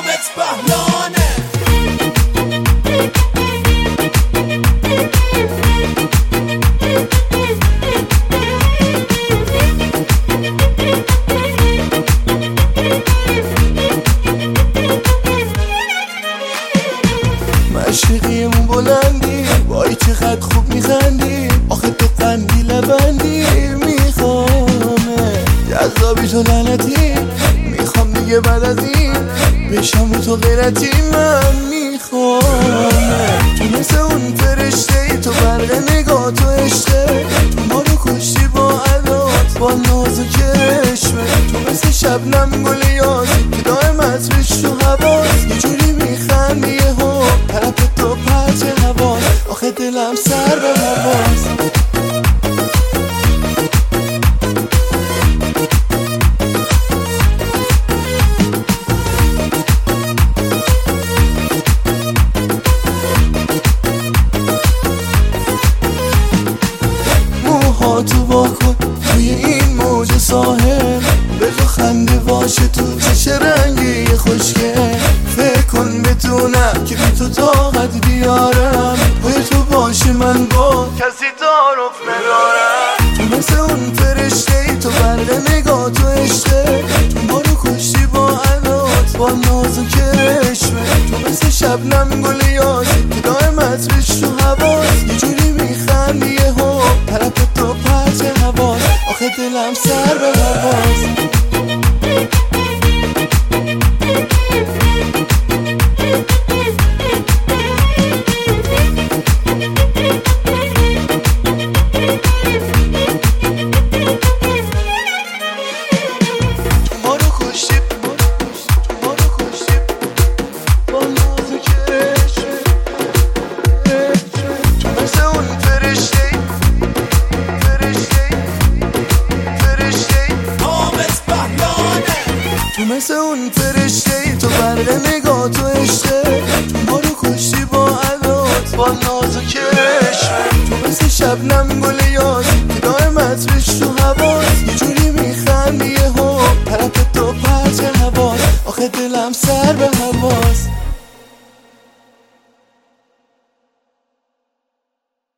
حامد بهلانه. مشرقیمون بلندی وای چقدر خوب میخندی، آخه تو قندی لبندی میخوامه جذابی تو لعنتی، میخوام دیگه بعد از این بشم رو تو غیرتی، من میخوامه تو مثل اون فرشته ای، تو برق نگاه تو عشقه، تو ما رو کشتی با عدات با ناز و کرشمه، تو مثل شبنم گل یازی که دائم عطرش تو حواس، یه جوری میخندی یهو طرف تو پرچ هواس، آخه دلم سر به هواس. موهاتو واکن توی این موج ساحل، بگو خنده باشه تو چه رنگی خوشگل، فکر کن بتونم که بی تو طاقت بیارم، پای تو باشه من با کسی تعارف ندارم، تو مثل اون فرشته ای، تو برق نگاه تو عشقه، تو ما رو کشتی با عدات با ناز و کرشمه، تو مثل شبنم گل یازی که دائم عطرش تو حواس، یه جوری میخندی یهو طرف تو پرچ هواس، آخه دلم سر به هواس. تو مثل اون فرشته ای، تو برق نگاه تو عشقه، تو ما رو کشتی با عدات با ناز و کرشمه، تو مثل شبنم گل یازی که دائم عطرش تو حواس، یه جوری